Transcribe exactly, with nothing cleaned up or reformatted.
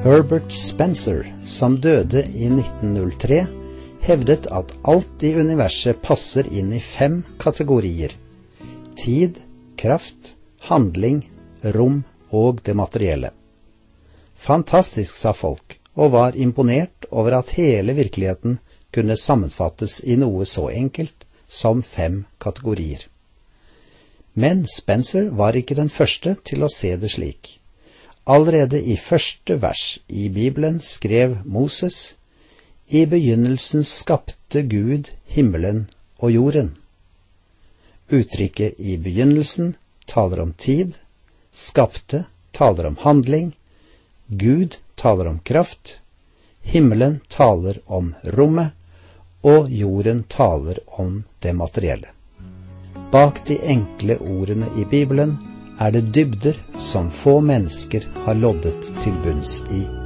Herbert Spencer, som døde i nitten null tre, hevdet at alt i universet passer inn i fem kategorier: tid, kraft, handling, rom og det materielle. Fantastisk, sa folk, og var imponert over at hele virkeligheten kunne sammenfattes i noe så enkelt som fem kategorier. Men Spencer var ikke den første til å se det slik. Allerede i første vers i Bibelen skrev Moses: «I begynnelsen skapte Gud himmelen og jorden». Uttrykket «i begynnelsen» taler om tid, «skapte» taler om handling, Gud taler om kraft, himmelen taler om rommet, og jorden taler om det materielle. Bak de enkle ordene i Bibelen er det dybder som få mennesker har loddet til bunns i.